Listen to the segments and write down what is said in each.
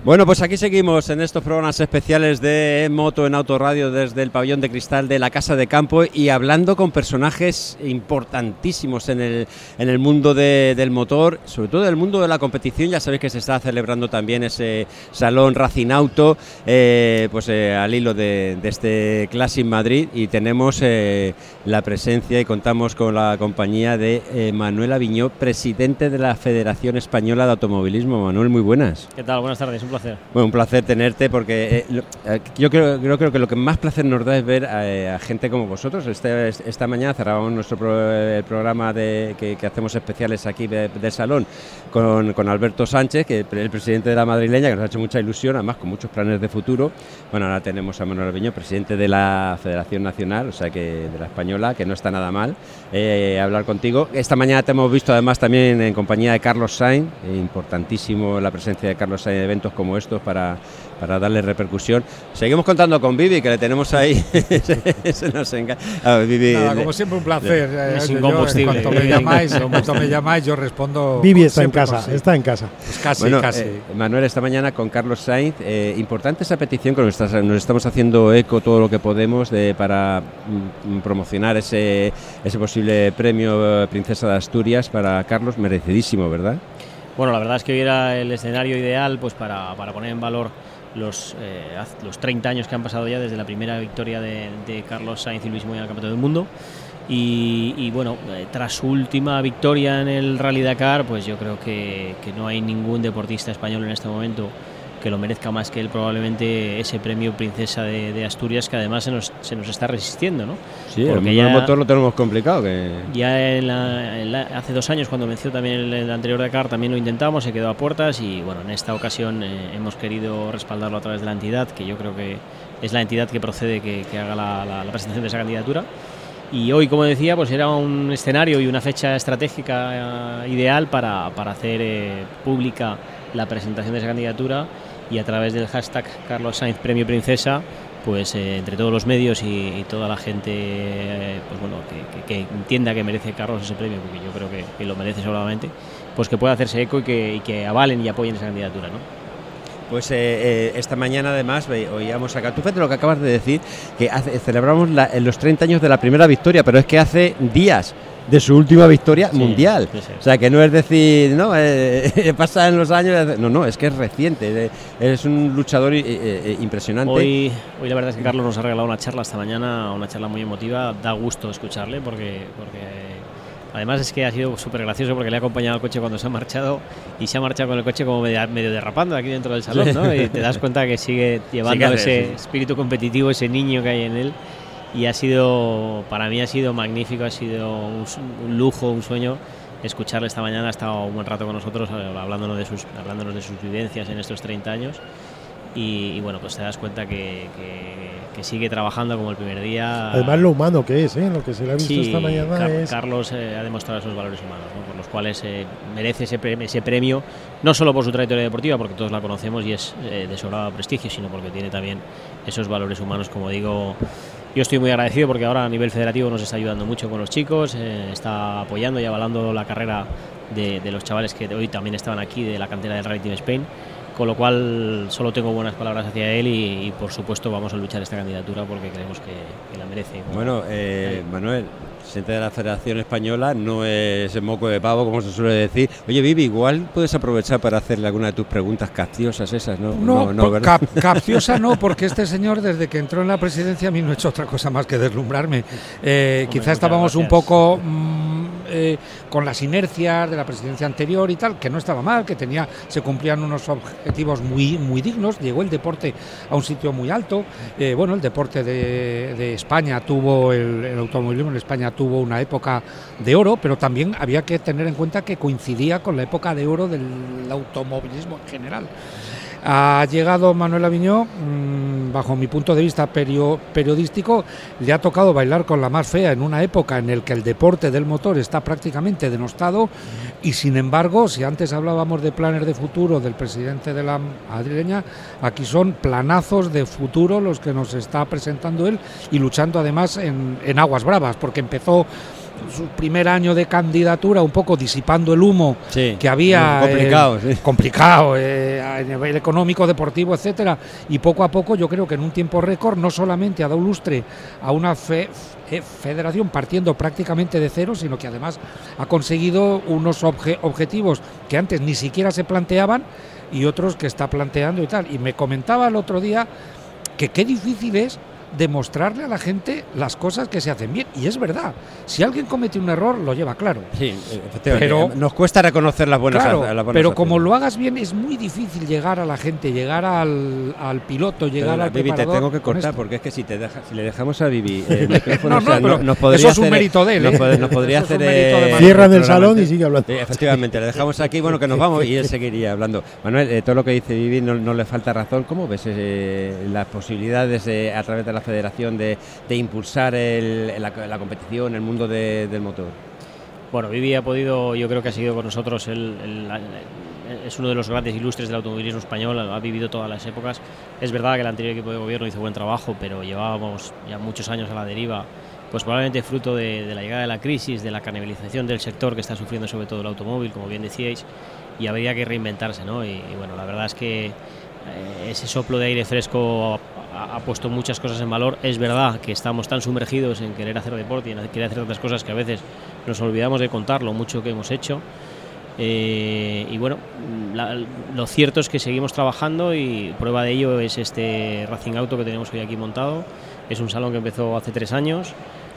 Bueno, pues aquí seguimos en estos programas especiales de Moto en Autoradio desde el pabellón de cristal de la Casa de Campo y hablando con personajes importantísimos en el mundo del motor, sobre todo en el mundo de la competición. Ya sabéis que se está celebrando también ese Salón Racing Auto, al hilo de este Classic Madrid, y tenemos la presencia y contamos con la compañía de Manuel Aviñó, presidente de la Federación Española de Automovilismo. Manuel, muy buenas. ¿Qué tal? Buenas tardes, un placer. Bueno, un placer tenerte porque yo creo que lo que más placer nos da es ver a gente como vosotros. Esta mañana cerrábamos nuestro programa que hacemos especiales aquí del Salón con Alberto Sánchez, que el presidente de la madrileña, que nos ha hecho mucha ilusión, además con muchos planes de futuro. Bueno, ahora tenemos a Manuel Aviñó, presidente de la Federación Nacional, o sea que de la española, que no está nada mal hablar contigo. Esta mañana te hemos visto además también en compañía de Carlos Sainz, importantísimo la presencia de Carlos Sainz en eventos como estos para darle repercusión. Seguimos contando con Vivi, que le tenemos ahí. Se nos encanta. Vivi, como siempre, un placer. Es incombustible. Cuando me llamáis, yo respondo. Vivi está en casa, está en casa. Pues casi, bueno, casi. Manuel, esta mañana con Carlos Sainz, importante esa petición que nos estamos haciendo eco todo lo que podemos para promocionar ese posible premio Princesa de Asturias para Carlos, merecidísimo, ¿verdad? Bueno, la verdad es que hoy era el escenario ideal pues para poner en valor los 30 años que han pasado ya desde la primera victoria de Carlos Sainz y Luis Moya en el Campeonato del Mundo. Y bueno, tras su última victoria en el Rally Dakar, pues yo creo que no hay ningún deportista español en este momento que lo merezca más que él, probablemente ese premio Princesa de Asturias, que además se nos está resistiendo, ¿no? Sí, porque el motor lo tenemos complicado. Ya hace 2 años, cuando venció también el anterior Dakar, también lo intentamos, se quedó a puertas y bueno, en esta ocasión hemos querido respaldarlo a través de la entidad, que yo creo que es la entidad que procede que haga la presentación de esa candidatura. Y hoy, como decía, pues era un escenario y una fecha estratégica ideal para hacer pública la presentación de esa candidatura, y a través del hashtag Carlos Sainz Premio Princesa, pues entre todos los medios y toda la gente que entienda que merece Carlos ese premio, porque yo creo que lo merece seguramente, pues que pueda hacerse eco y que avalen y apoyen esa candidatura, ¿no? Pues esta mañana además oíamos acá, tú fíjate lo que acabas de decir, que celebramos los 30 años de la primera victoria, pero es que hace días de su última victoria mundial. Sí. O sea, que no es decir, no, pasa en los años, no, es que es reciente, es un luchador impresionante. Hoy la verdad es que Carlos nos ha regalado una charla esta mañana, una charla muy emotiva, da gusto escucharle porque además es que ha sido súper gracioso, porque le ha acompañado al coche cuando se ha marchado, y se ha marchado con el coche como medio derrapando aquí dentro del salón, ¿no? Y te das cuenta que sigue llevando ese espíritu competitivo, ese niño que hay en él. Y para mí ha sido magnífico, ha sido un lujo, un sueño escucharle esta mañana. Ha estado un buen rato con nosotros hablándonos de sus vivencias en estos 30 años. Y bueno, pues te das cuenta que sigue trabajando como el primer día. Además, lo humano que es, lo que se le ha visto esta mañana es... Carlos ha demostrado esos valores humanos, ¿no? Por los cuales merece ese premio, no solo por su trayectoria deportiva, porque todos la conocemos y es de sobrado prestigio, sino porque tiene también esos valores humanos. Como digo, yo estoy muy agradecido porque ahora a nivel federativo nos está ayudando mucho con los chicos, está apoyando y avalando la carrera de los chavales que hoy también estaban aquí de la cantera del Rally Team Spain. Con lo cual solo tengo buenas palabras hacia él y por supuesto vamos a luchar esta candidatura porque creemos que la merece. Bueno, Manuel, presidente de la Federación Española, no es moco de pavo, como se suele decir. Oye, Vivi, igual puedes aprovechar para hacerle alguna de tus preguntas capciosas esas, ¿no? No, ¿verdad? Capciosa no, porque este señor desde que entró en la presidencia a mí no ha hecho otra cosa más que deslumbrarme. Quizá estábamos un poco... con las inercias de la presidencia anterior y tal, que no estaba mal, que se cumplían unos objetivos muy, muy dignos. Llegó el deporte a un sitio muy alto. El deporte de España el automovilismo en España tuvo una época de oro, pero también había que tener en cuenta que coincidía con la época de oro del automovilismo en general. Ha llegado Manuel Aviñó, bajo mi punto de vista periodístico, le ha tocado bailar con la más fea en una época en la que el deporte del motor está prácticamente denostado, y sin embargo, si antes hablábamos de planes de futuro del presidente de la madrileña, aquí son planazos de futuro los que nos está presentando él, y luchando además en aguas bravas, porque empezó su primer año de candidatura, un poco disipando el humo que había. Complicado a nivel económico, deportivo, etcétera. Y poco a poco, yo creo que en un tiempo récord, no solamente ha dado lustre a una federación partiendo prácticamente de cero, sino que además ha conseguido unos objetivos que antes ni siquiera se planteaban y otros que está planteando y tal. Y me comentaba el otro día que qué difícil es demostrarle a la gente las cosas que se hacen bien, y es verdad, si alguien comete un error lo lleva claro, efectivamente, pero nos cuesta reconocer las buenas, pero como lo hagas bien es muy difícil llegar a la gente, llegar al piloto, llegar al Vivi, preparador. te tengo que cortar porque es que si le dejamos a Vivi el micrófono, nos podría eso es un mérito de él, nos podría hacer cierran el salón y sigue hablando. Efectivamente, le dejamos aquí, bueno, que nos vamos y él seguiría hablando. Manuel, todo lo que dice Vivi no le falta razón. ¿Cómo ves las posibilidades a través de la federación de impulsar la competición, el mundo del motor? Bueno, Vivi ha podido, yo creo que ha seguido con nosotros, es uno de los grandes ilustres del automovilismo español, ha vivido todas las épocas. Es verdad que el anterior equipo de gobierno hizo buen trabajo, pero llevábamos ya muchos años a la deriva, pues probablemente fruto de la llegada de la crisis, de la canibalización del sector que está sufriendo sobre todo el automóvil, como bien decíais, y habría que reinventarse, ¿no? Y bueno, la verdad es que ese soplo de aire fresco ha puesto muchas cosas en valor. Es verdad que estamos tan sumergidos en querer hacer deporte y en querer hacer otras cosas que a veces nos olvidamos de contar lo mucho que hemos hecho. Y bueno, lo cierto es que seguimos trabajando y prueba de ello es este Racing Auto que tenemos hoy aquí montado. Es un salón que empezó hace 3 años.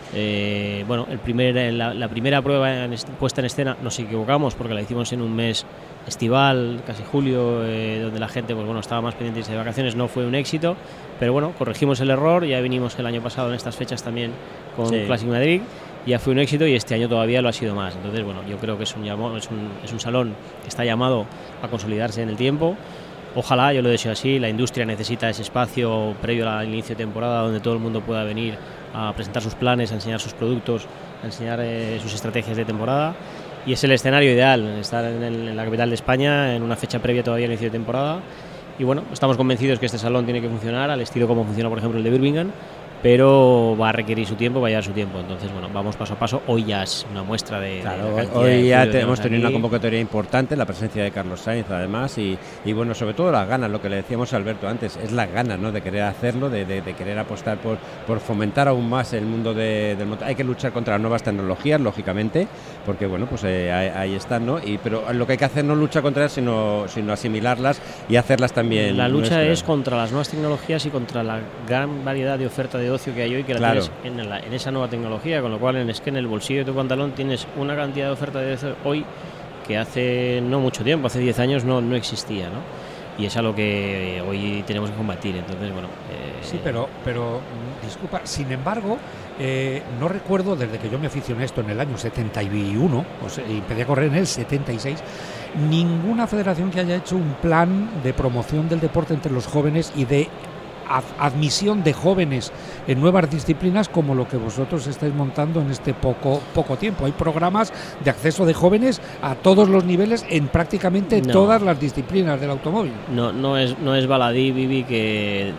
Bueno, la primera prueba puesta en escena nos equivocamos porque la hicimos en un mes estival, casi julio, donde la gente pues bueno, estaba más pendiente de vacaciones, no fue un éxito, pero bueno, corregimos el error, ya vinimos el año pasado en estas fechas también con Classic Madrid, ya fue un éxito y este año todavía lo ha sido más. Entonces bueno, yo creo que es un salón que está llamado a consolidarse en el tiempo. Ojalá, yo lo deseo así, la industria necesita ese espacio previo al inicio de temporada donde todo el mundo pueda venir a presentar sus planes, a enseñar sus productos, a enseñar sus estrategias de temporada, y es el escenario ideal, estar en la capital de España en una fecha previa todavía al inicio de temporada. Y bueno, estamos convencidos que este salón tiene que funcionar al estilo como funciona por ejemplo el de Birmingham, pero va a requerir su tiempo, va a llevar su tiempo. Entonces, bueno, vamos paso a paso. Hoy ya es una muestra de hoy ya hemos tenido una convocatoria importante, la presencia de Carlos Sainz además, y bueno, sobre todo las ganas, lo que le decíamos a Alberto antes, es las ganas, ¿no?, de querer hacerlo, de querer apostar por fomentar aún más el mundo del motor. Hay que luchar contra las nuevas tecnologías, lógicamente, porque bueno, pues ahí están, ¿no? Pero lo que hay que hacer no es luchar contra ellas, sino asimilarlas y hacerlas también. La lucha es contra las nuevas tecnologías y contra la gran variedad de oferta de ocio que hay hoy, que la tienes en esa nueva tecnología, con lo cual es que en el bolsillo de tu pantalón tienes una cantidad de oferta de ocio hoy que hace no mucho tiempo, hace 10 años no existía, ¿no? Y es algo que hoy tenemos que combatir. Entonces, bueno... Sí, pero disculpa, sin embargo, no recuerdo, desde que yo me aficioné a esto en el año 71, y empecé a correr en el 76, ninguna federación que haya hecho un plan de promoción del deporte entre los jóvenes y de admisión de jóvenes en nuevas disciplinas como lo que vosotros estáis montando en este poco tiempo. Hay programas de acceso de jóvenes a todos los niveles en prácticamente todas las disciplinas del automóvil. No es baladí, Vivi, que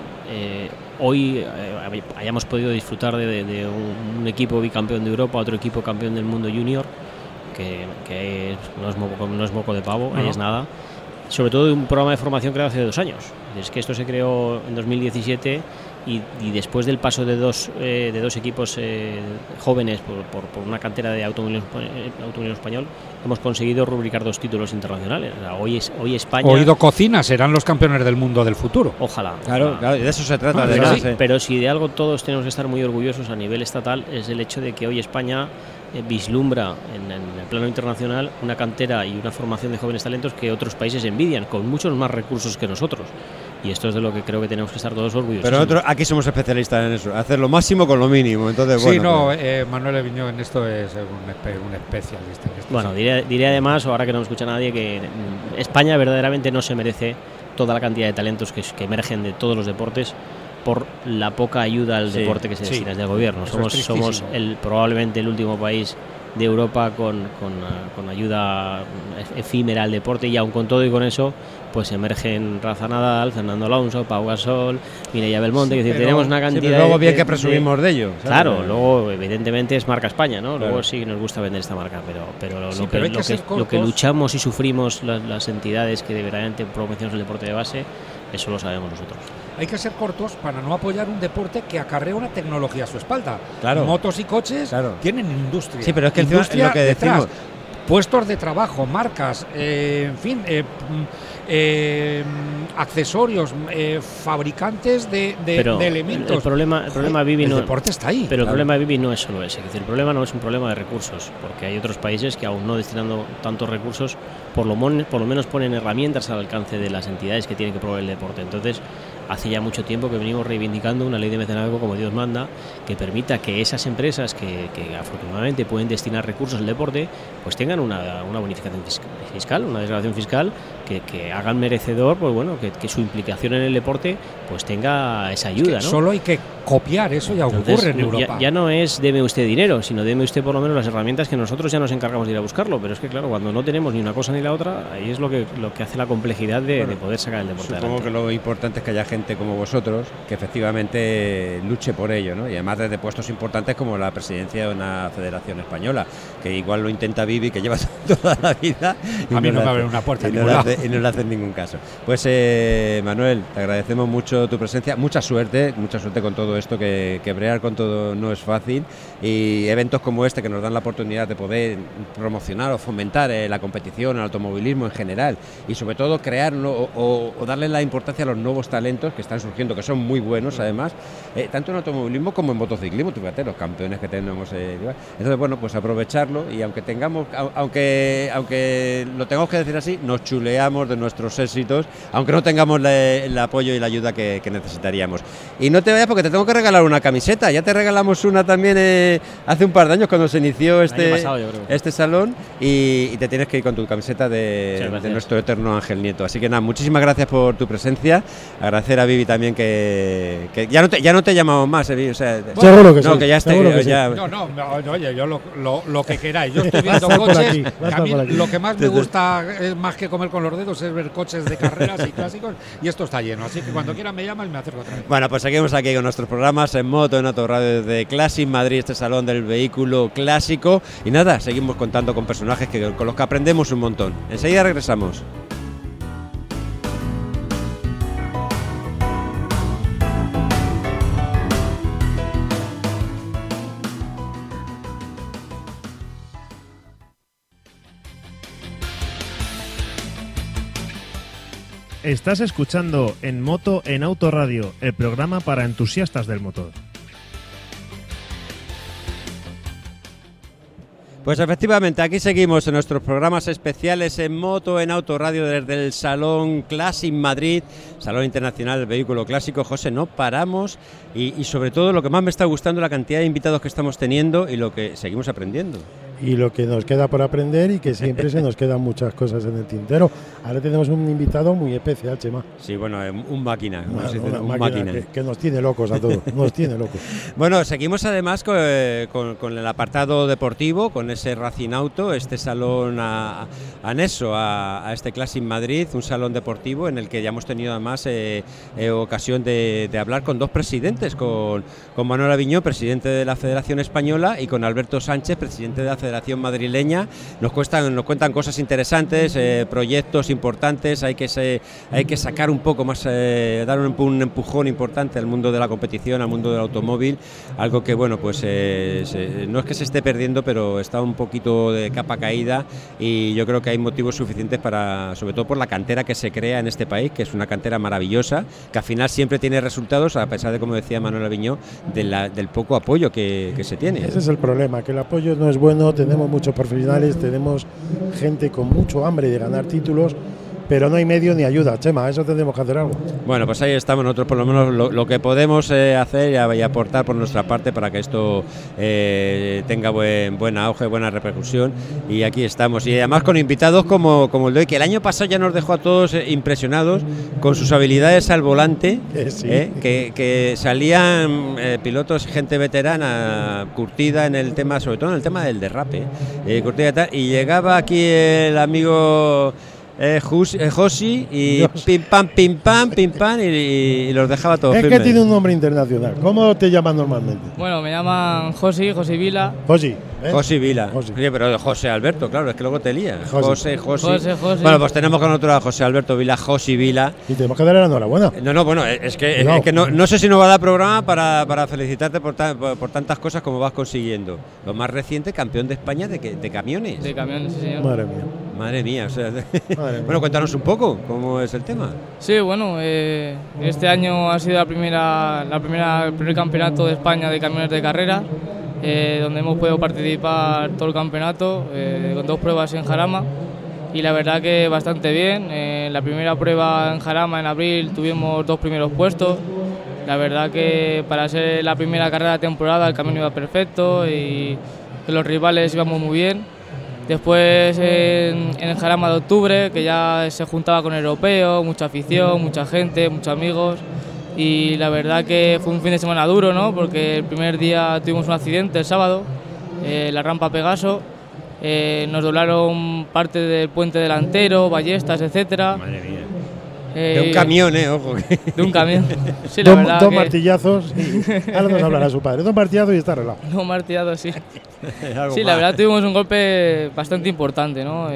hoy hayamos podido disfrutar de un equipo bicampeón de Europa, otro equipo campeón del mundo junior, que no es moco de pavo, ahí es nada. Sobre todo de un programa de formación creado hace 2 años. Es que esto se creó en 2017 y después del paso de dos equipos jóvenes por una cantera de automovilismo español, hemos conseguido rubricar 2 títulos internacionales. O sea, hoy España... Oído Cocina serán los campeones del mundo del futuro. Ojalá. Claro, de eso se trata. Pero si de algo todos tenemos que estar muy orgullosos a nivel estatal, es el hecho de que hoy España vislumbra en el plano internacional una cantera y una formación de jóvenes talentos que otros países envidian, con muchos más recursos que nosotros. Y esto es de lo que creo que tenemos que estar todos orgullosos. Pero nosotros aquí somos especialistas en eso, hacer lo máximo con lo mínimo. Entonces, bueno, Manuel Eviñó en esto es un especialista. Bueno, diré además, ahora que no me escucha nadie, que España verdaderamente no se merece toda la cantidad de talentos que emergen de todos los deportes. por la poca ayuda al deporte que se destina desde el gobierno. Somos probablemente el último país de Europa con ayuda efímera al deporte, y aun con todo y con eso pues emergen Rafa Nadal, Fernando Alonso, Pau Gasol, Mireia Belmonte, es decir, tenemos una cantidad pero luego bien que presumimos de ello, ¿sabes? Claro, luego evidentemente es marca España, ¿no? Claro. Luego sí nos gusta vender esta marca, pero lo que luchamos y sufrimos las entidades que verdaderamente promocionan el deporte de base, eso lo sabemos nosotros. Hay que ser cortos para no apoyar un deporte que acarrea una tecnología a su espalda. Claro. Motos y coches tienen industria. Sí, pero es que industria es lo que decimos. Detrás, puestos de trabajo, marcas, en fin, accesorios, fabricantes de elementos. El problema Bibi el deporte está ahí. Pero el problema de Bibi no es solo ese. Es decir, el problema no es un problema de recursos, porque hay otros países que aún no destinando tantos recursos, por lo menos ponen herramientas al alcance de las entidades que tienen que promover el deporte. Entonces, hace ya mucho tiempo que venimos reivindicando una ley de mecenazgo como Dios manda, que permita que esas empresas que afortunadamente pueden destinar recursos al deporte, pues tengan una bonificación fiscal, una desgravación fiscal que hagan merecedor, pues bueno, que su implicación en el deporte pues tenga esa ayuda, ¿no? Solo hay que copiar eso, ya ocurre en Europa. Ya no es deme usted dinero, sino deme usted por lo menos las herramientas que nosotros ya nos encargamos de ir a buscarlo, pero es que claro, cuando no tenemos ni una cosa ni la otra, ahí es lo que hace la complejidad de poder sacar el deporte adelante. Supongo que lo importante es que haya gente como vosotros que efectivamente luche por ello, ¿no? Y además desde puestos importantes como la presidencia de una federación española, que igual lo intenta Bibi, que lleva toda la vida. A mí no me abre una puerta y no le hacen ningún caso. Pues Manuel, te agradecemos mucho tu presencia, mucha suerte con todo esto, que bregar con todo no es fácil, y eventos como este que nos dan la oportunidad de poder promocionar o fomentar la competición, el automovilismo en general, y sobre todo crear o darle la importancia a los nuevos talentos que están surgiendo, que son muy buenos además, tanto en automovilismo como en motociclismo. Tú fíjate los campeones que tenemos. Entonces, bueno, pues aprovecharlo, y aunque lo tengamos que decir así, nos chuleamos de nuestros éxitos, aunque no tengamos el apoyo y la ayuda que necesitaríamos. Y no te vayas, porque te tengo que regalar una camiseta. Ya te regalamos una también hace un par de años cuando se inició este salón, y te tienes que ir con tu camiseta de nuestro eterno Ángel Nieto. Así que nada, muchísimas gracias por tu presencia. Agradecer a Bibi también que ya no te llamamos más, o sea, seguro que no, sí, que ya está. Oye, yo lo que queráis. Yo estoy viendo coches. A mí lo que más me gusta es más que comer con los dedos, es ver coches de carreras y clásicos, y esto está lleno, así que cuando quieran me llaman y me acerco otra vez. Bueno, pues seguimos aquí con nuestros programas en moto, en Autoradio desde Classic Madrid, este salón del vehículo clásico, y nada, seguimos contando con personajes con los que aprendemos un montón. Enseguida regresamos. Estás escuchando En Moto en Autoradio, el programa para entusiastas del motor. Pues efectivamente, aquí seguimos en nuestros programas especiales en Moto en Autoradio desde el Salón Classic Madrid, Salón Internacional del Vehículo Clásico. José, no paramos, y sobre todo lo que más me está gustando, la cantidad de invitados que estamos teniendo y lo que seguimos aprendiendo. Y lo que nos queda por aprender, y que siempre se nos quedan muchas cosas en el tintero. Ahora tenemos un invitado muy especial, Chema. Sí, bueno, un máquina. Una máquina que nos tiene locos a todos, nos tiene locos. Bueno, seguimos además con el apartado deportivo, con ese Racing Auto, este salón anexo a este Classic Madrid, un salón deportivo en el que ya hemos tenido además ocasión de hablar con dos presidentes, con Manuel Aviñó, presidente de la Federación Española, y con Alberto Sánchez, presidente de la Federación Madrileña. Nos cuentan cosas interesantes, proyectos importantes. Hay que sacar un poco más, dar un empujón importante al mundo de la competición, al mundo del automóvil, algo que bueno, pues no es que se esté perdiendo, pero está un poquito de capa caída, y yo creo que hay motivos suficientes para, sobre todo por la cantera que se crea en este país, que es una cantera maravillosa, que al final siempre tiene resultados, a pesar de, como decía Manuel Aviñó, del poco apoyo que se tiene. Ese es el problema, que el apoyo no es bueno. Tenemos muchos profesionales, tenemos gente con mucho hambre de ganar títulos, pero no hay medio ni ayuda. Chema, eso tendremos que hacer algo. Bueno, pues ahí estamos nosotros, por lo menos lo que podemos hacer y aportar por nuestra parte para que esto tenga buen auge, buena repercusión, y aquí estamos. Y además con invitados como el de hoy, que el año pasado ya nos dejó a todos impresionados con sus habilidades al volante, Sí. Que salían pilotos, gente veterana, curtida en el tema, sobre todo en el tema del derrape, curtida y tal, y llegaba aquí el amigo Josi y pim pam, y los dejaba todos Es firmes. que tiene un nombre internacional. ¿Cómo te llaman normalmente? Bueno, me llaman Josi Vila. Josi. ¿eh? Josi Vila. Josi. Oye, pero José Alberto, claro, es que luego te lía. Josi. José. Bueno, pues tenemos con otro a José Alberto Vila, Josi Vila. Y tenemos que darle la enhorabuena. No, bueno, es que No. no sé si nos va a dar programa para felicitarte por tantas cosas como vas consiguiendo. Lo más reciente, campeón de España de camiones. De camiones, sí, señor. Madre mía, o sea, Madre mía. bueno, cuéntanos un poco cómo es el tema. Sí, bueno, este año ha sido el primer campeonato de España de camiones de carrera, donde hemos podido participar todo el campeonato, con 2 pruebas en Jarama, y la verdad que bastante bien. La primera prueba en Jarama en abril tuvimos 2 primeros puestos. La verdad que para ser la primera carrera de temporada el camión iba perfecto y que los rivales íbamos muy bien. Después en el Jarama de octubre, que ya se juntaba con el europeo, mucha afición, mucha gente, muchos amigos, y la verdad que fue un fin de semana duro, ¿no? Porque el primer día tuvimos un accidente el sábado, la rampa Pegaso, nos doblaron parte del puente delantero, ballestas, etcétera. Madre mía. De un camión, ojo. De un camión. Sí, la verdad dos que martillazos. Ahora nos hablará su padre. 2 martillazos y está arreglado. 2 martillazos, sí. Sí, la verdad tuvimos un golpe bastante importante, ¿no?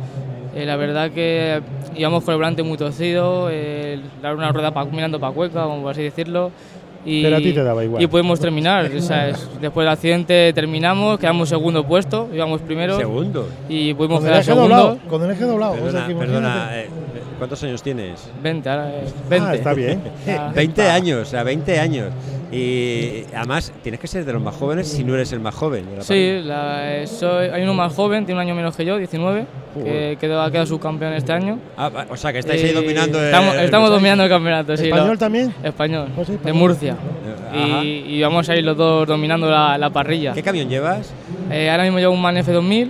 La verdad que íbamos con el volante muy torcido, dar una rueda mirando para Cueca, como por así decirlo. Pero a ti te daba igual. Y pudimos terminar. Después del accidente terminamos, quedamos segundo puesto, íbamos primero. Segundo. Y pudimos Con el quedar eje segundo. doblado. Con el eje doblado. O sea, que Perdona, imagínate. ¿cuántos años tienes? 20, ahora es 20. Ah, está bien. 20 años, o sea, 20 años. Y además tienes que ser de los más jóvenes si no eres el más joven. De la Sí, hay uno más joven, tiene un año menos que yo, 19, que ha quedado subcampeón este año. O sea, que estáis ahí dominando Estamos dominando el campeonato, sí. ¿Español también? Español, Pues sí, de español. Murcia. Ajá. Y vamos a ir los dos dominando la parrilla. ¿Qué camión llevas? Ahora mismo llevo un MAN F2000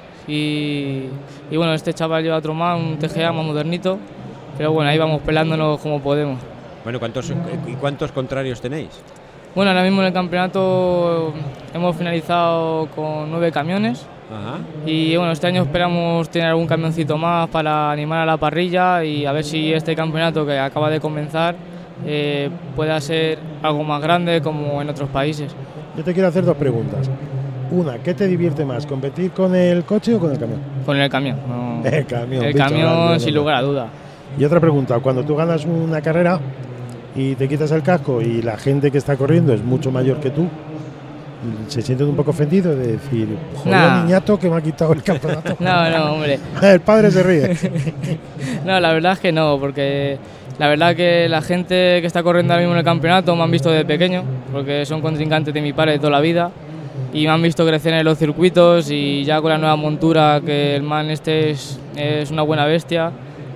y bueno, este chaval lleva otro MAN, un TGA más modernito, pero bueno, ahí vamos pelándonos como podemos. Bueno, ¿cuántos contrarios tenéis? Bueno, ahora mismo en el campeonato hemos finalizado con 9 camiones. Ajá. Y bueno, este año esperamos tener algún camioncito más para animar a la parrilla y a ver si este campeonato que acaba de comenzar pueda ser algo más grande como en otros países. Yo te quiero hacer 2 preguntas. Una, ¿qué te divierte más? ¿Competir con el coche o con el camión? Con el camión. No. El camión. El bicho camión, grande, sin lugar a duda. Y otra pregunta, cuando tú ganas una carrera y te quitas el casco y la gente que está corriendo es mucho mayor que tú, ¿se sienten un poco ofendidos de decir, joder, Nah. niñato que me ha quitado el campeonato? No, hombre. El padre se ríe. No, la verdad es que no, porque la verdad que la gente que está corriendo ahora mismo en el campeonato me han visto desde pequeño, porque son contrincantes de mi padre de toda la vida, y me han visto crecer en los circuitos y ya con la nueva montura, que el MAN este es una buena bestia,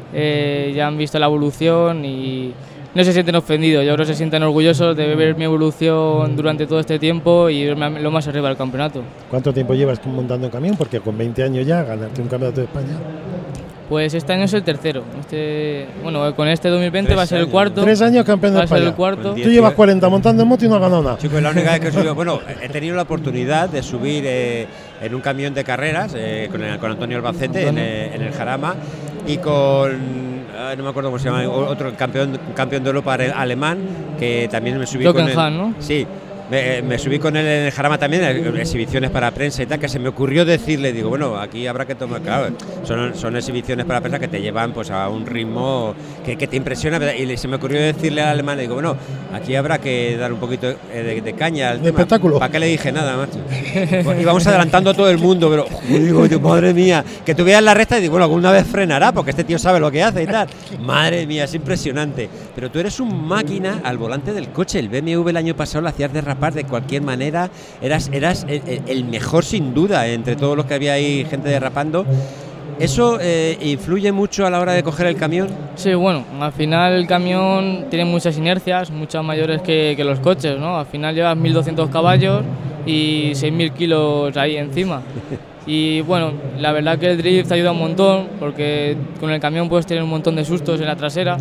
ya han visto la evolución y no se sienten ofendidos, yo creo que se sienten orgullosos de ver mi evolución durante todo este tiempo y verme lo más arriba del campeonato. ¿Cuánto tiempo llevas montando un camión? Porque con 20 años ya ganarte un campeonato de España. Pues este año es el tercero. Bueno, con este 2020 va a ser el cuarto. 3 años campeón de Va a ser España. el cuarto. Con Tú llevas 40 montando en moto y no has ganado nada. Chico, es la única vez que he subido. Bueno, he tenido la oportunidad de subir en un camión de carreras con Antonio Albacete en el Jarama y con. No me acuerdo cómo se llama, otro campeón de Europa alemán, que también me subí con él. Rockenhahn, ¿no? Sí, me subí con él en el Jarama también, exhibiciones para prensa y tal, que se me ocurrió decirle, digo, bueno, aquí habrá que tomar, claro, son exhibiciones para prensa que te llevan pues a un ritmo que te impresiona, y se me ocurrió decirle al alemán, digo, bueno, aquí habrá que dar un poquito de caña al De tema. espectáculo. ¿Para qué le dije nada, macho? Y vamos adelantando a todo el mundo, pero digo, madre mía, que tú veas la recta y digo, bueno, alguna vez frenará, porque este tío sabe lo que hace y tal. Madre mía, es impresionante. Pero tú eres un máquina al volante del coche. El BMW el año pasado lo hacías derrapar de cualquier manera. Eras el mejor sin duda entre todos los que había ahí, gente derrapando. ¿Eso influye mucho a la hora de coger el camión? Sí, bueno, al final el camión tiene muchas inercias, muchas mayores que los coches, ¿no? Al final llevas 1.200 caballos y 6.000 kilos ahí encima. Y bueno, la verdad que el drift ayuda un montón, porque con el camión puedes tener un montón de sustos en la trasera.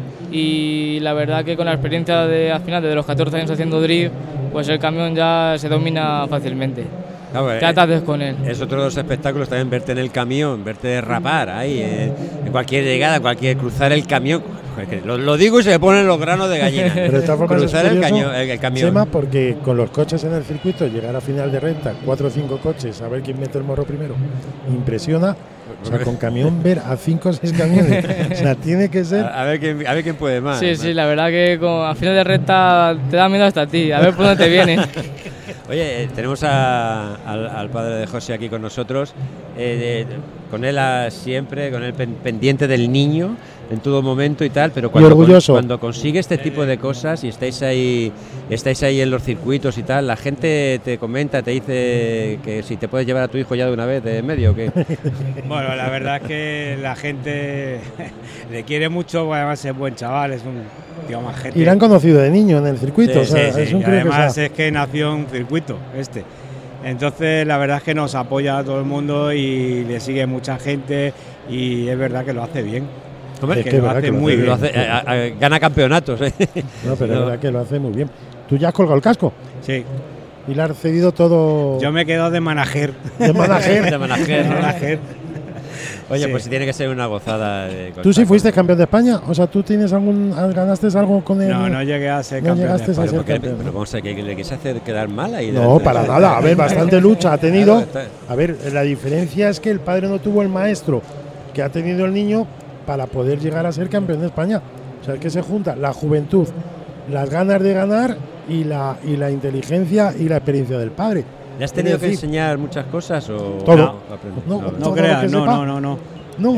Y la verdad que con la experiencia al final de los 14 años haciendo drift, pues el camión ya se domina fácilmente. ¿Qué haces con él? Es otro de los espectáculos también, verte en el camión, verte derrapar ahí, en cualquier llegada, cruzar el camión. Lo digo y se me ponen los granos de gallina. Pero de todas formas cruzar es el curioso, camión. Chema, porque con los coches en el circuito, llegar a final de recta, 4 o 5 coches, a ver quién mete el morro primero, impresiona. O sea, con camión ver a 5 o 6 camiones, o sea, tiene que ser... A ver quién puede más. Sí, sí, la verdad que a final de recta te da miedo hasta a ti, a ver por dónde te viene. Oye, tenemos al padre de José aquí con nosotros, con él siempre, con él pendiente del niño en todo momento y tal, pero cuando consigue este tipo de cosas y estáis ahí en los circuitos y tal, la gente te comenta, te dice que si te puedes llevar a tu hijo ya de una vez de en medio, ¿qué? Bueno, la verdad es que la gente le quiere mucho, además es buen chaval, es un tío más gente. Y la han conocido de niño en el circuito, sí, o sea, sí, es un además es que nació en un circuito entonces la verdad es que nos apoya a todo el mundo y le sigue mucha gente y es verdad que lo hace bien. Hombre, que lo hace muy bien. Gana campeonatos. No, pero es verdad que lo hace muy bien. ¿Tú ya has colgado el casco? Sí. ¿Y le has cedido todo? Yo me he quedado de manager. ¿De manager? De manager. Oye, Sí. pues si tiene que ser una gozada. ¿Tú sí fuiste campeón de España? O sea, ¿tú tienes ganaste algo con él? No llegué a ser No campeón de llegaste a España. ser Pero campeón. vamos a ver, que le quise hacer quedar mal ahí. No, para nada. A ver, bastante lucha ha tenido. Claro, A ver, la diferencia es que el padre no tuvo el maestro que ha tenido el niño para poder llegar a ser campeón de España. O sea, que se junta la juventud, las ganas de ganar y la inteligencia y la experiencia del padre. ¿Le has tenido que enseñar muchas cosas o todo? No todo creas, lo que sepa. no. No.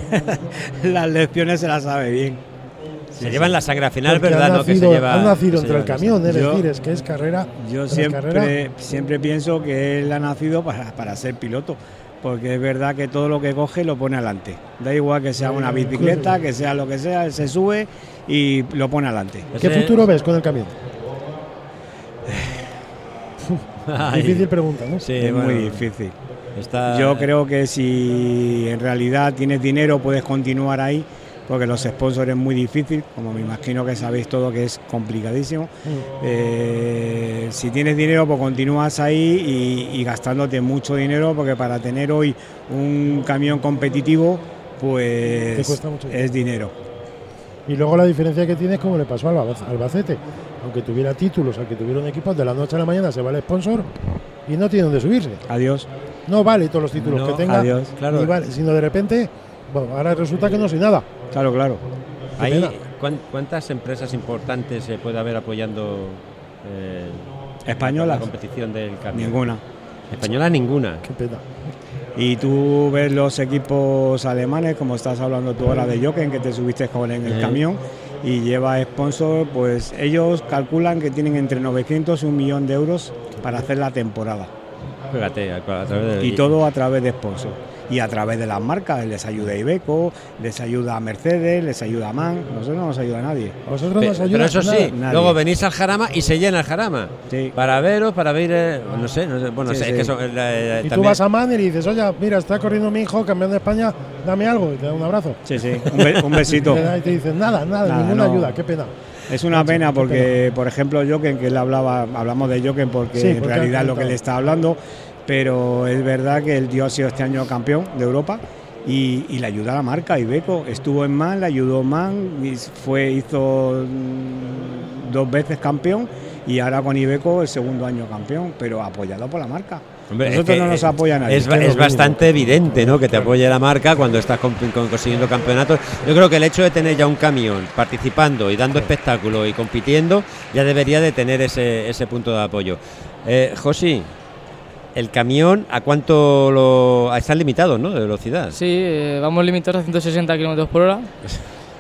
Las lecciones se las sabe bien. Se lleva en la sangre al final, Porque ¿verdad? han nacido entre el lleva en la camión, es Yo- decir, es que es carrera. Yo tras carrera. siempre pienso que él ha nacido para ser piloto, porque es verdad que todo lo que coge lo pone adelante. Da igual que sea una bicicleta, que sea lo que sea, él se sube y lo pone adelante. ¿Qué futuro ves con el camión? Ay. Difícil pregunta, ¿no? Sí, Es bueno, muy difícil. está- Yo creo que si en realidad tienes dinero puedes continuar ahí, porque los sponsors es muy difícil, como me imagino que sabéis todo que es complicadísimo. Si tienes dinero pues continúas ahí y gastándote mucho dinero, porque para tener hoy un camión competitivo Te pues cuesta mucho dinero. es dinero. Y luego la diferencia que tiene es como le pasó al Albacete. Aunque tuviera títulos, aunque tuviera un equipo, de la noche a la mañana se va el sponsor y no tiene donde subirse. Adiós. No vale todos los títulos No, que tenga, adiós. Claro. ni vale, sino de repente, bueno, ahora resulta que no soy nada. Claro. Qué Ahí, pena. ¿cuántas empresas importantes se puede haber apoyando Españolas. la competición del camión? Ninguna. Española ninguna. Qué pena. Y tú ves los equipos alemanes, como estás hablando tú ahora de Jochen, que te subiste con en el camión y lleva sponsor, pues ellos calculan que tienen entre 900 y 1 millón de euros para hacer la temporada. Fíjate, a través de... Y todo a través de sponsor. Y a través de las marcas, les ayuda Iveco, les ayuda a Mercedes, les ayuda a MAN, nosotros no nos ayuda a nadie. Vosotros nos Pero ayudáis. eso sí, nadie. luego venís al Jarama y se llena el Jarama. Sí. Para veros, para ver, no sé, bueno, Sí, es sí. que eso, Y tú también- vas a Man y le dices, oye, mira, está corriendo mi hijo, campeón de España, dame algo, y te da un abrazo. Sí, un besito. Y te dicen, nada, Nada, ninguna no. ayuda, qué pena. Es una pena porque, por ejemplo, Jochen, que él hablamos de Jochen porque Sí, en porque realidad ha es lo que comentado. le está hablando, pero es verdad que el tío ha sido este año campeón de Europa y le ayuda a la marca Iveco. Estuvo en MAN, le ayudó MAN, hizo 2 veces campeón y ahora con Iveco el segundo año campeón, pero apoyado por la marca. Hombre, Nosotros es que no nos apoya nadie. Es bastante evidente, ¿no?, que te apoye la marca cuando estás consiguiendo campeonatos. Yo creo que el hecho de tener ya un camión participando y dando espectáculo y compitiendo ya debería de tener ese punto de apoyo. Josi, el camión, ¿a cuánto están limitados, ¿no?, de velocidad? Sí, vamos limitados a 160 km por hora.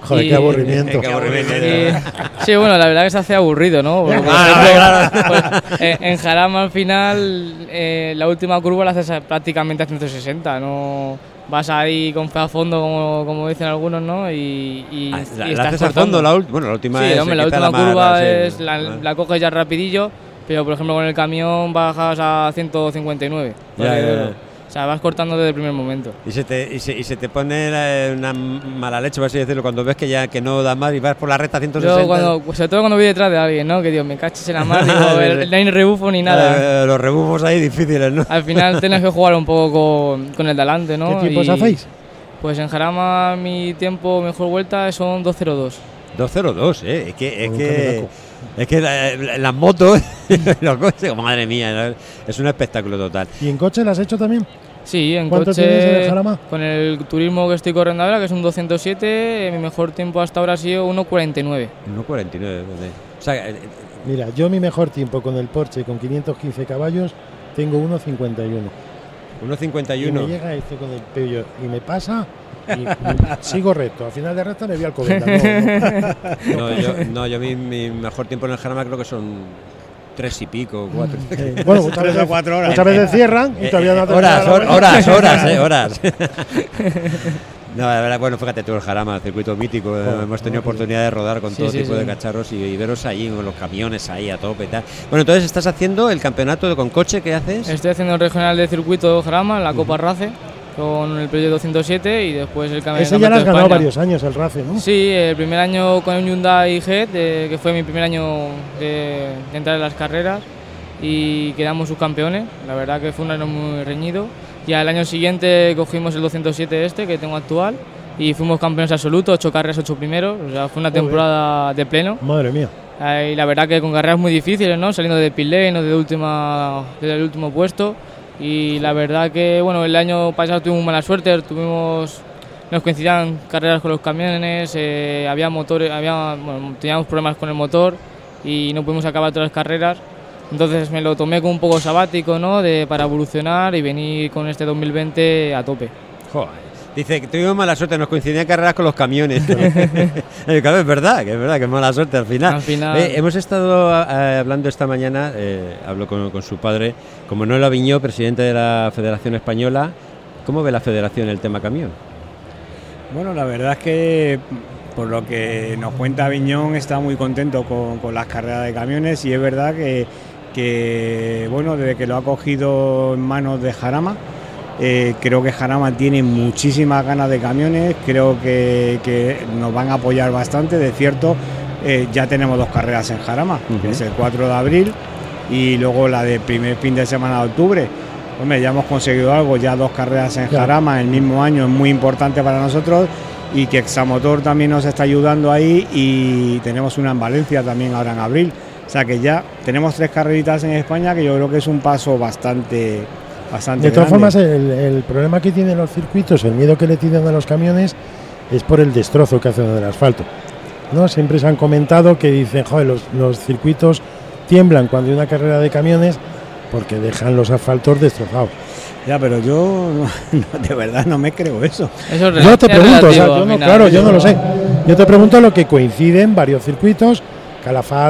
Joder, qué aburrimiento. Sí, bueno, la verdad que se hace aburrido, ¿no? Por ejemplo, en Jarama al final la última curva la haces prácticamente a 160, no vas ahí con fe a fondo, como dicen algunos, ¿no? Y la haces a fondo, la última sí, es hombre, la última curva es la coges ya rapidillo, pero por ejemplo con el camión bajas a 159. O sea, vas cortando desde el primer momento. Y se te pone una mala leche, por así decirlo, cuando ves que no da más y vas por la recta 160. Yo sobre todo cuando voy detrás de alguien, ¿no? Que Dios, me caches en la mar, digo, no hay rebufo ni nada. Los rebufos ahí difíciles, ¿no? Al final tienes que jugar un poco con el de delante, ¿no? ¿Qué tiempos hacéis? Pues en Jarama mi tiempo mejor vuelta son 2:02. 2:02, Es que las motos, los coches, madre mía, es un espectáculo total. ¿Y en coche lo has hecho también? Sí, en ¿Cuánto coche, tienes en el Jarama? Con el turismo que estoy corriendo ahora, que es un 207, mi mejor tiempo hasta ahora ha sido 1:49. 1:49, o sea, mira, yo mi mejor tiempo con el Porsche con 515 caballos tengo 1:51. 1:51. Y me llega esto con el Peugeot y me pasa y sigo recto. Al final de recta me voy al Coventa. Yo mi mejor tiempo en el Jarama creo que son 3 y pico, 4. Bueno, muchas veces, 4 horas. Muchas veces cierran y todavía no horas. No, la verdad, bueno, fíjate tú el Jarama, circuito mítico, hemos tenido oportunidad de rodar con todo tipo de cacharros y veros ahí con los camiones ahí a tope y tal. Bueno, entonces estás haciendo el campeonato con coche, ¿qué haces? Estoy haciendo el regional de circuito Jarama, la Copa RACE, con el Peugeot 207 y después el campeonato. Ese ya lo has ganado varios años, el RACE, ¿no? Sí, el primer año con el Hyundai Jet, que fue mi primer año de entrar en las carreras y quedamos subcampeones. La verdad que fue un año muy reñido. Y al año siguiente cogimos el 207 que tengo actual y fuimos campeones absolutos, 8 carreras, 8 primeros. O sea, fue una temporada de pleno. Madre mía. Y la verdad que con carreras muy difíciles, ¿no? Saliendo de pit lane o desde el último puesto. Y la verdad que, bueno, el año pasado tuvimos mala suerte, nos coincidían carreras con los camiones, había motores, teníamos problemas con el motor y no pudimos acabar todas las carreras. Entonces me lo tomé como un poco sabático, ¿no? Para evolucionar y venir con este 2020 a tope. Joder. Dice que tuvimos mala suerte, nos coincidían carreras con los camiones. Claro, es verdad que es mala suerte al final. Hemos estado hablando esta mañana, habló con su padre, como Manuel Aviñó, presidente de la Federación Española. ¿Cómo ve la Federación el tema camión? Bueno, la verdad es que por lo que nos cuenta Aviñón está muy contento con las carreras de camiones y es verdad que bueno, desde que lo ha cogido en manos de Jarama, creo que Jarama tiene muchísimas ganas de camiones, creo que nos van a apoyar bastante, de cierto, ya tenemos 2 carreras en Jarama, que es el 4 de abril y luego la de primer fin de semana de octubre. Hombre, ya hemos conseguido algo, ya 2 carreras en Jarama el mismo año es muy importante para nosotros y que Examotor también nos está ayudando ahí y tenemos una en Valencia también ahora en abril. O sea que ya tenemos 3 carreritas en España que yo creo que es un paso bastante de todas formas, el problema que tienen los circuitos, el miedo que le tienen a los camiones es por el destrozo que hacen del asfalto, ¿no? Siempre se han comentado que dicen, joder, los circuitos tiemblan cuando hay una carrera de camiones porque dejan los asfaltos destrozados. Ya, pero yo de verdad no me creo eso. Yo te pregunto, yo no lo sé. Yo te pregunto lo que coincide en varios circuitos. Calafat,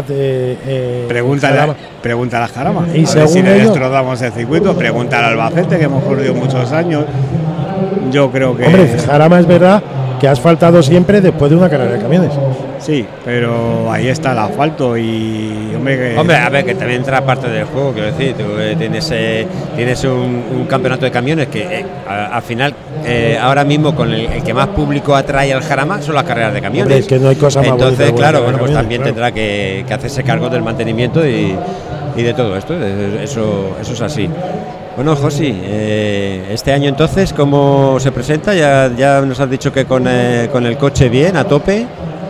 pregúntale a Jarama. Y a ver si le destrozamos el circuito, pregúntale al Albacete, que hemos corrido muchos años. Yo creo que. Hombre, Jarama es verdad que has faltado siempre después de una carrera de camiones. Sí, pero ahí está el asfalto y hombre, a ver, que también entra parte del juego, quiero decir, tú tienes un campeonato de camiones que al final ahora mismo con el que más público atrae al Jarama son las carreras de camiones. Hombre, es que no hay cosa más bonita. Entonces, claro, bueno, pues también tendrá que hacerse cargo del mantenimiento y de todo esto, eso es así. Bueno, Josi, este año entonces, ¿cómo se presenta? Ya nos has dicho que con el coche bien, a tope,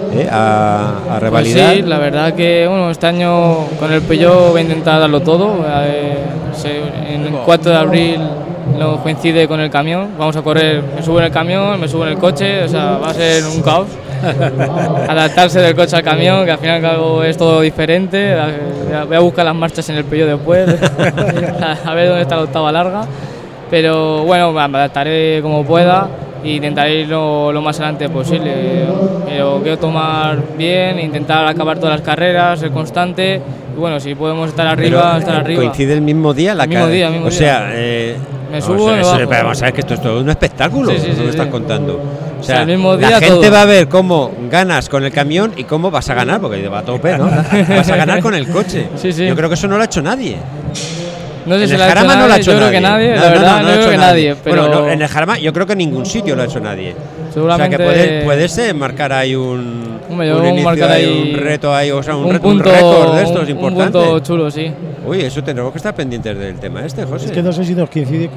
a revalidar. Pues sí, la verdad que bueno, este año con el Peugeot voy a intentar darlo todo. En el 4 de abril no coincide con el camión, vamos a correr, me subo en el camión, me subo en el coche, o sea, va a ser un caos. Adaptarse del coche al camión, que al final es todo diferente. Voy a buscar las marchas en el Peugeot después, a ver dónde está la octava larga. Pero bueno, me adaptaré como pueda e intentaré ir lo más adelante posible. Pero quiero tomar bien, intentar acabar todas las carreras, ser constante. Y bueno, si podemos estar arriba, estar arriba. ¿Coincide el mismo día la carrera? Mismo o sea, me subo y bajo. Vamos a ver que esto es todo un espectáculo, sí, lo estás contando. O sea, el mismo día la gente todo. va a ver cómo ganas con el camión y cómo vas a ganar, porque va a tope, ¿no? Vas a ganar con el coche. Sí. Yo creo que eso no lo ha hecho nadie. No sé en si el lo ha hecho Jarama nadie, no lo ha hecho yo creo que nadie, la verdad, no creo que nadie. Pero bueno, no, en el Jarama yo creo que en ningún sitio lo ha hecho nadie. Seguramente. O sea que puedes marcar ahí un marcar ahí un reto ahí, o sea, un punto, récord de estos importante. Un punto chulo, sí. Uy, eso tendremos que estar pendientes del tema José. Es que no sé si nos coincide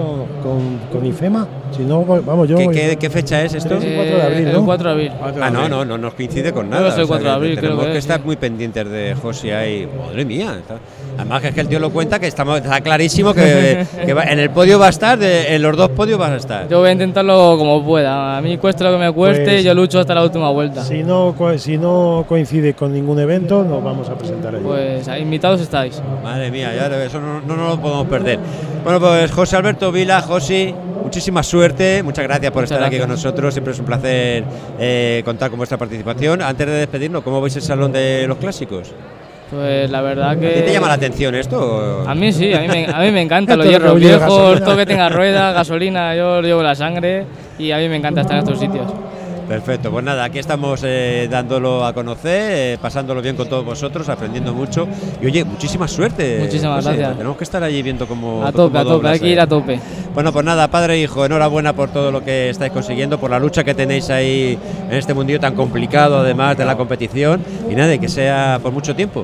con IFEMA. Si no, vamos, yo. ¿Qué fecha es esto? Es el 4 de abril, ¿no? El 4 de abril. No nos coincide con nada. Es el 4 de abril, tenemos creo que estar muy pendientes de José ahí. Madre mía. Además que es que el tío lo cuenta que está clarísimo que en el podio va a estar, en los 2 podios vas a estar. Yo voy a intentarlo como pueda. A mí cueste lo que me cueste, pues, yo lucho hasta la última vuelta. Si no coincide con ningún evento, nos vamos a presentar allí. Pues invitados estáis. Madre mía, ya eso no lo podemos perder. Bueno, pues José Alberto Vila, José, muchísima suerte, muchas gracias por estar aquí con nosotros, siempre es un placer contar con vuestra participación. Antes de despedirnos, ¿cómo veis el Salón de los Clásicos? Pues la verdad que... ¿A ti te llama la atención esto? A mí sí, a mí me encanta los hierros viejos, todo que tenga ruedas, gasolina, yo llevo la sangre y a mí me encanta estar en estos sitios. Perfecto, pues nada, aquí estamos dándolo a conocer, pasándolo bien con todos vosotros, aprendiendo mucho. Y oye, muchísima suerte. Muchísimas gracias. Tenemos que estar allí viendo cómo... A tope, hay que ir a tope. Bueno, pues nada, padre e hijo, enhorabuena por todo lo que estáis consiguiendo, por la lucha que tenéis ahí en este mundillo tan complicado, además de la competición. Y nada, que sea por mucho tiempo.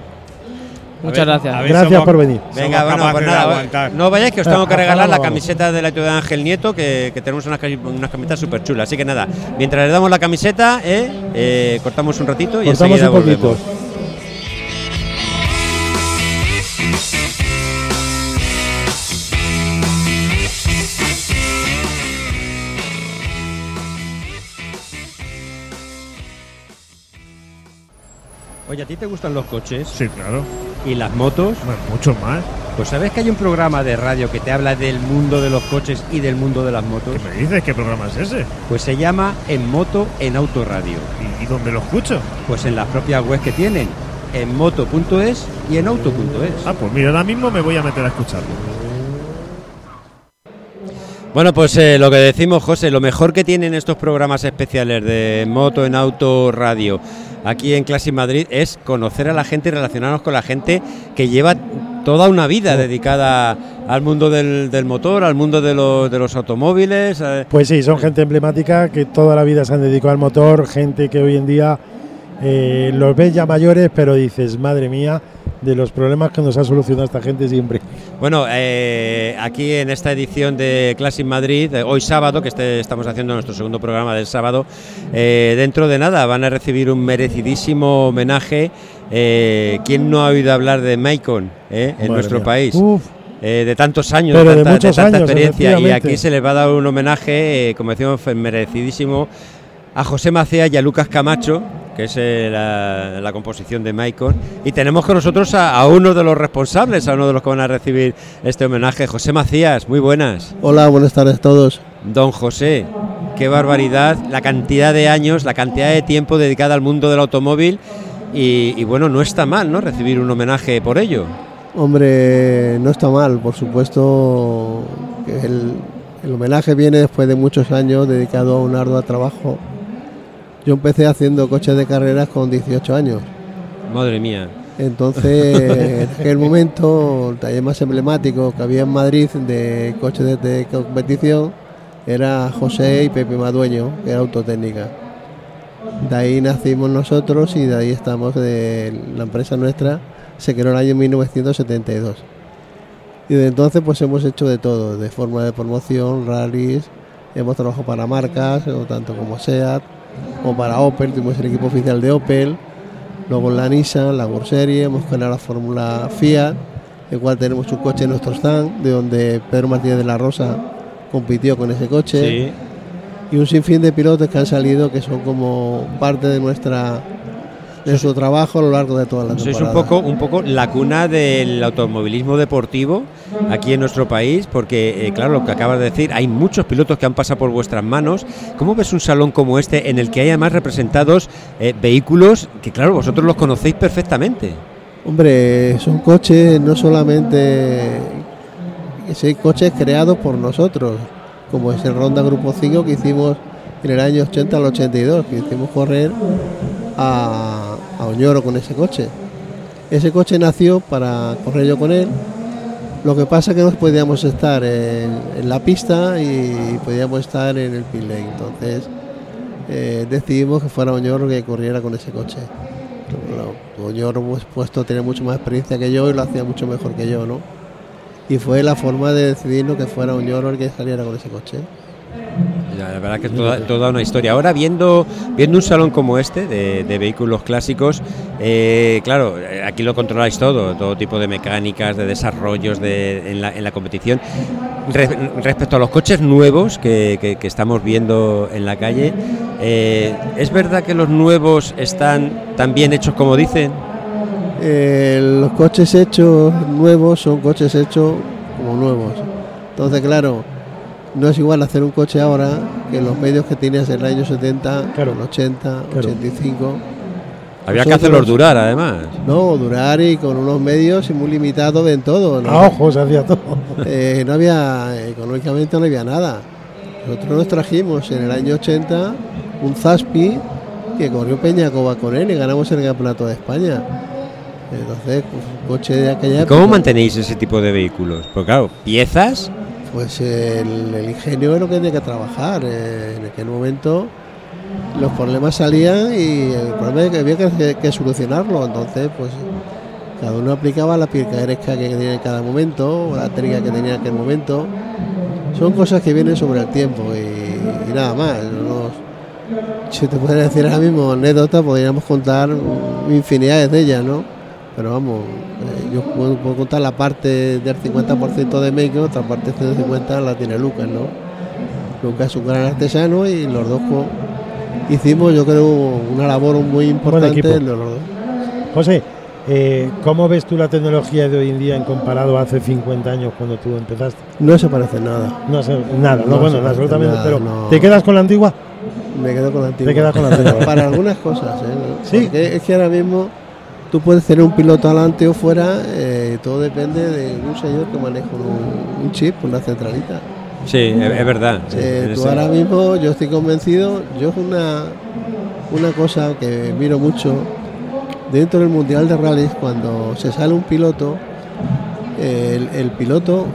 Muchas gracias. Gracias por venir. Venga, bueno, pues nada, no vayáis que os tengo que regalar la camiseta de la ciudad de Ángel Nieto, que tenemos unas camisetas súper chulas. Así que nada, mientras le damos la camiseta, cortamos un ratito y enseguida volvemos. Oye, ¿a ti te gustan los coches? Sí, claro. ¿Y las motos? Bueno, mucho más. Pues ¿sabes que hay un programa de radio que te habla del mundo de los coches y del mundo de las motos? ¿Qué me dices? ¿Qué programa es ese? Pues se llama En Moto en Autoradio. ¿Y dónde lo escucho? Pues en las propias webs que tienen, en moto.es y en auto.es. Ah, pues mira, ahora mismo me voy a meter a escucharlo. Bueno, pues lo que decimos, José, lo mejor que tienen estos programas especiales de Moto en Auto Radio aquí en Classic Madrid es conocer a la gente y relacionarnos con la gente que lleva toda una vida dedicada al mundo del motor, al mundo de los automóviles. Pues sí, son gente emblemática que toda la vida se han dedicado al motor, gente que hoy en día los ves ya mayores, pero dices, madre mía, de los problemas que nos ha solucionado esta gente siempre. Bueno, aquí en esta edición de Classic Madrid, hoy sábado, que estamos haciendo nuestro segundo programa del sábado, dentro de nada van a recibir un merecidísimo homenaje. ¿Quién no ha oído hablar de Maicon en nuestro país? De tantos años, de tanta experiencia, y aquí se les va a dar un homenaje, como decimos, merecidísimo a José Macías y a Lucas Camacho, que es la composición de Maicon, y tenemos con nosotros a uno de los responsables, a uno de los que van a recibir este homenaje. José Macías, muy buenas. Hola, buenas tardes a todos. Don José, qué barbaridad, la cantidad de años, la cantidad de tiempo dedicada al mundo del automóvil, y bueno, no está mal, ¿no?, recibir un homenaje por ello. Hombre, no está mal, por supuesto que el homenaje viene después de muchos años dedicado a un arduo trabajo. Yo empecé haciendo coches de carreras con 18 años. Madre mía. Entonces, en aquel momento, el taller más emblemático que había en Madrid de coches de competición era José y Pepe Madueño, que era Autotécnica. De ahí nacimos nosotros y de ahí estamos, la empresa nuestra se creó en el año 1972. Y desde entonces pues hemos hecho de todo, de forma de promoción, rallies, hemos trabajado para marcas, tanto como SEAT, como para Opel, tuvimos el equipo oficial de Opel, luego la Nissan, la World Series, hemos ganado la Fórmula Fiat, el cual tenemos un coche en nuestro stand, de donde Pedro Martínez de la Rosa compitió con ese coche, sí. Y un sinfín de pilotos que han salido, que son como parte de nuestra de su trabajo a lo largo de toda la temporada. Sois un poco la cuna del automovilismo deportivo aquí en nuestro país, porque claro, lo que acabas de decir, hay muchos pilotos que han pasado por vuestras manos. ¿Cómo ves un salón como este en el que hay además representados vehículos que claro, vosotros los conocéis perfectamente? Hombre, son coches no solamente, son coches creados por nosotros, como es el Ronda Grupo 5 que hicimos en el año 80 al 82, que hicimos correr a Oñoro con ese coche. Ese coche nació para correr yo con él. Lo que pasa es que no podíamos estar en la pista y podíamos estar en el pit lane. Entonces decidimos que fuera Oñoro que corriera con ese coche. Oñoro puesto tiene mucho más experiencia que yo y lo hacía mucho mejor que yo, ¿no? Y fue la forma de decidirnos que fuera Oñoro el que saliera con ese coche. La verdad que es toda una historia. Ahora viendo un salón como este de vehículos clásicos, claro, aquí lo controláis todo tipo de mecánicas, de desarrollos en la competición. Respecto a los coches nuevos que estamos viendo en la calle, ¿es verdad que los nuevos están tan bien hechos como dicen? Los coches hechos nuevos son coches hechos como nuevos. Entonces, claro, no es igual hacer un coche ahora que los medios que tenías en el año 70, claro, 80, 85. Había que hacerlos durar, además. No, durar y con unos medios muy limitados en todo, ¿no? A ojos hacía todo. No había, económicamente no había nada. Nosotros nos trajimos en el año 80 un Zaspi que corrió Peñacoba con él y ganamos el campeonato de España. Entonces, pues, un coche de aquella época. ¿Cómo mantenéis ese tipo de vehículos? Porque claro, piezas. Pues el ingenio es lo que tiene que trabajar. En aquel momento los problemas salían y el problema es que había que solucionarlo. Entonces, pues cada uno aplicaba la picaresca que tenía en cada momento, la técnica que tenía en aquel momento. Son cosas que vienen sobre el tiempo y nada más. Si te pudiera decir ahora mismo anécdotas, podríamos contar infinidades de ellas, ¿no? Pero vamos, yo puedo contar la parte del 50% de México, otra parte del 50% la tiene Lucas, ¿no? Lucas es un gran artesano y los dos hicimos, yo creo, una labor muy importante en los dos. José, ¿cómo ves tú la tecnología de hoy en día en comparado a hace 50 años cuando tú empezaste? No se parece nada. No se nada, no bueno, absolutamente. Nada, pero no. ¿Te quedas con la antigua? Me quedo con la antigua. Te quedas con la antigua. Para algunas cosas, ¿eh? Sí. Porque es que ahora mismo tú puedes tener un piloto adelante o fuera, todo depende de un señor que maneja un chip, una centralita. Sí, es verdad. Tú ahora mismo, yo estoy convencido, yo es una cosa que miro mucho, dentro del Mundial de Rallys, cuando se sale un piloto, el piloto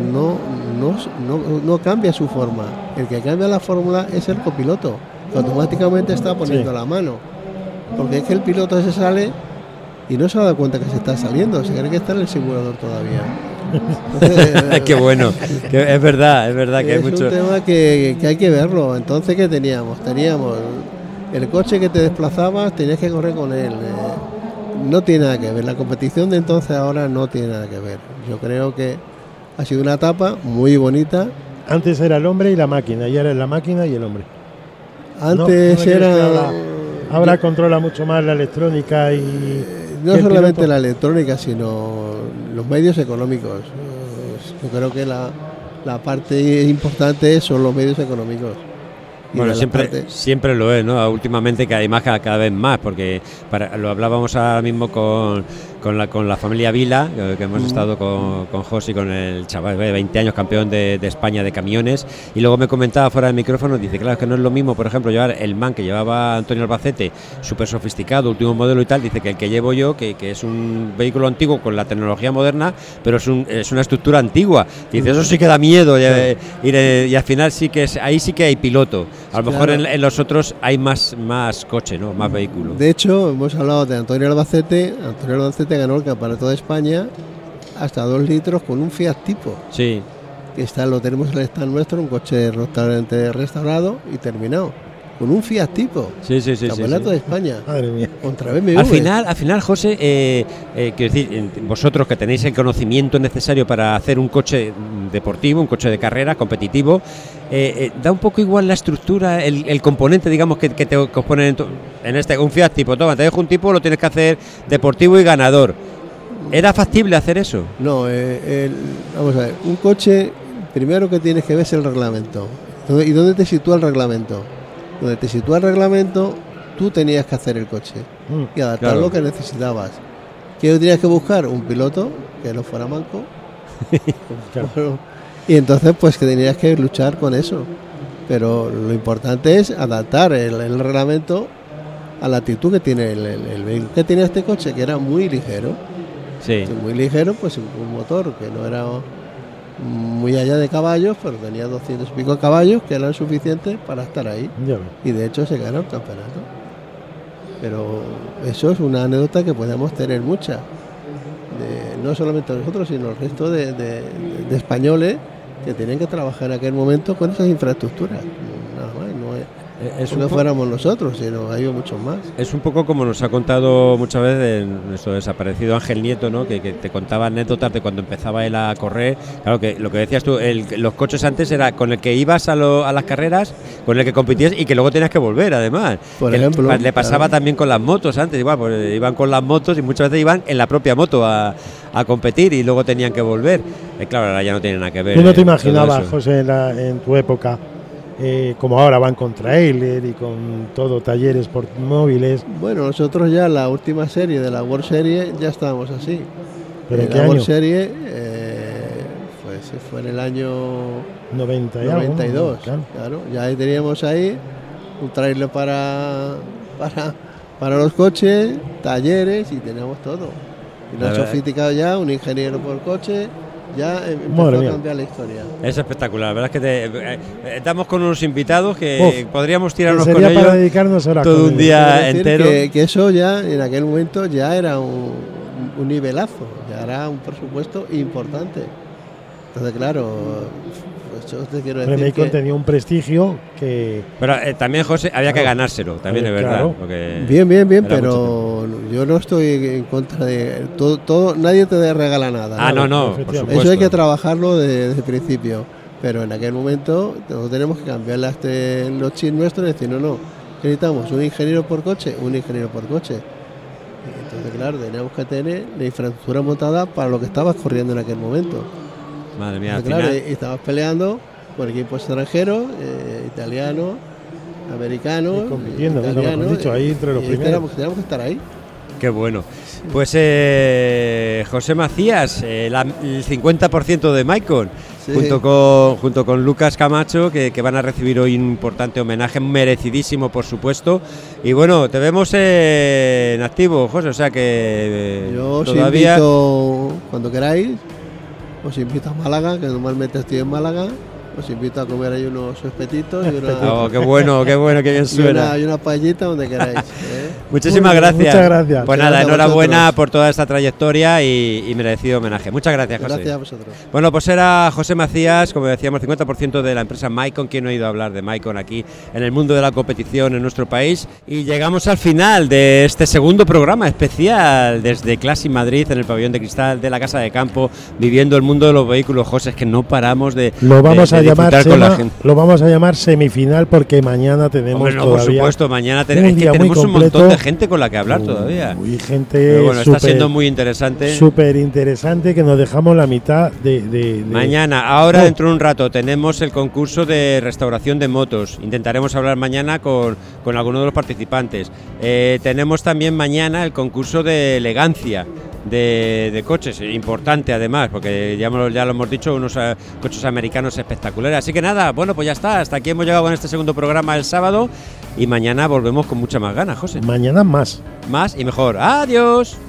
no cambia su forma, el que cambia la fórmula es el copiloto, que automáticamente está poniendo la mano, porque es que el piloto se sale y no se ha dado cuenta que se está saliendo, se cree que está en el simulador todavía. Entonces, qué bueno, es verdad que hay mucho. Es un tema que hay que verlo. Entonces, ¿qué teníamos? Teníamos el coche que te desplazabas, tenías que correr con él. No tiene nada que ver, la competición de entonces ahora no tiene nada que ver. Yo creo que ha sido una etapa muy bonita. Antes era el hombre y la máquina, y ahora es la máquina y el hombre. Antes era... Ahora controla mucho más la electrónica y... No solamente la electrónica, sino los medios económicos. Yo creo que la parte importante son los medios económicos. Bueno, siempre lo es, ¿no? Últimamente que además cada vez más, porque lo hablábamos ahora mismo con la familia Vila, que hemos estado con José, con el chaval de 20 años, campeón de España de camiones, y luego me comentaba fuera del micrófono, dice, claro, es que no es lo mismo, por ejemplo, llevar el MAN que llevaba Antonio Albacete, súper sofisticado, último modelo y tal, dice que el que llevo yo, que es un vehículo antiguo con la tecnología moderna, pero es una estructura antigua. Dice, eso sí que da miedo, y al final ahí sí que hay piloto. A lo mejor en los otros hay más coche, ¿no? Más vehículos. De hecho, hemos hablado de Antonio Albacete. Antonio Albacete ganó el campeonato de España hasta 2 litros con un Fiat Tipo. Sí. Que lo tenemos en el stand nuestro, un coche totalmente restaurado y terminado. con un Fiat Tipo. Sí. Campeonato de España. Madre mía. Contra BMW. Al final, José, quiero decir, vosotros que tenéis el conocimiento necesario para hacer un coche deportivo, un coche de carrera, competitivo, da un poco igual la estructura, el componente, digamos, que te componen en un Fiat Tipo. Toma, te dejo un tipo, lo tienes que hacer deportivo y ganador. ¿Era factible hacer eso? No, vamos a ver, un coche, primero que tienes que ver es el reglamento. ¿Y dónde te sitúa el reglamento? Donde te sitúa el reglamento, tú tenías que hacer el coche y adaptar lo que necesitabas. ¿Qué tenías que buscar? Un piloto que no fuera manco. Bueno, y entonces pues que tenías que luchar con eso. Pero lo importante es adaptar el reglamento a la actitud que tiene el vehículo. Que tiene este coche, que era muy ligero. Sí. Muy ligero, pues un motor que no era muy allá de caballos, pero tenía 200 y pico caballos que eran suficientes para estar ahí. Y de hecho se ganó el campeonato. Pero eso es una anécdota que podemos tener mucha. No solamente nosotros, sino el resto de españoles que tienen que trabajar en aquel momento con esas infraestructuras. Nada más, no fuéramos nosotros, sino hay muchos más. Es un poco como nos ha contado muchas veces nuestro desaparecido Ángel Nieto, ¿no? Que te contaba anécdotas de cuando empezaba él a correr. Claro, que lo que decías tú, los coches antes era con el que ibas a las carreras, con el que competías y que luego tenías que volver, además. Por ejemplo, le pasaba también con las motos antes, igual, pues iban con las motos y muchas veces iban en la propia moto a competir y luego tenían que volver. Claro, ahora ya no tiene nada que ver. ¿Tú no te imaginabas, José, en tu época, como ahora van con trailer y con todo, talleres por móviles? Bueno, nosotros ya la última serie de la World Series ya estábamos así. ¿Pero en qué la año? World Series fue en el año 92. Claro, ya teníamos ahí un trailer para los coches, talleres y teníamos todo. Y nos ha sofisticado ya un ingeniero por coche. Ya empezó a cambiar la historia. Es espectacular, la verdad es que estamos con unos invitados que podríamos tirarnos con ellos para dedicarnos ahora todo un día entero. Que eso ya en aquel momento ya era un nivelazo, ya era un presupuesto importante. Entonces, claro, eso te quiero decir. Macon tenía un prestigio que. Pero también, José, había que ganárselo, también es verdad. Claro. Bien, pero yo no estoy en contra de todo, nadie te regala nada. No, por supuesto. Eso hay que trabajarlo desde el principio. Pero en aquel momento nosotros tenemos que cambiar los chips nuestros y decir, no, necesitamos un ingeniero por coche. Y entonces, claro, teníamos que tener la infraestructura montada para lo que estabas corriendo en aquel momento. Madre mía, claro, y estabas peleando por equipos extranjeros, italianos, americanos, y compitiendo, como dicho, ahí entre los primeros. Teníamos que estar ahí. Qué bueno. Pues José Macías, el 50% de Macon, sí. junto con Lucas Camacho, que van a recibir hoy un importante homenaje, merecidísimo, por supuesto. Y bueno, te vemos en activo, José, o sea que yo todavía... os invito cuando queráis. Os invito a Málaga, que normalmente estoy en Málaga. Os invito a comer ahí unos espetitos y una... qué bueno, qué bien suena. Y una paellita donde queráis. Muchísimas gracias. Muchas gracias. Pues nada, enhorabuena por toda esta trayectoria y merecido homenaje. Muchas gracias, José. Gracias a vosotros. Bueno, pues era José Macías, como decíamos, 50% de la empresa Macon. ¿Quién no ha oído hablar de Macon aquí en el mundo de la competición en nuestro país? Y llegamos al final de este segundo programa especial desde Classic Madrid, en el pabellón de cristal de la Casa de Campo, viviendo el mundo de los vehículos. José, es que no paramos de... Lo vamos a llamar semifinal porque mañana tenemos por supuesto, mañana tenemos un montón de gente con la que hablar todavía. Gente está siendo muy interesante. Súper interesante, que nos dejamos la mitad de... Mañana, ahora dentro de un rato, tenemos el concurso de restauración de motos. Intentaremos hablar mañana con alguno de los participantes. Tenemos también mañana el concurso de elegancia de coches, importante además, porque ya lo hemos dicho, unos coches americanos espectaculares. Así que nada, bueno, pues ya está, hasta aquí hemos llegado con este segundo programa el sábado y mañana volvemos con muchas más ganas, José. Mañana más y mejor. ¡Adiós!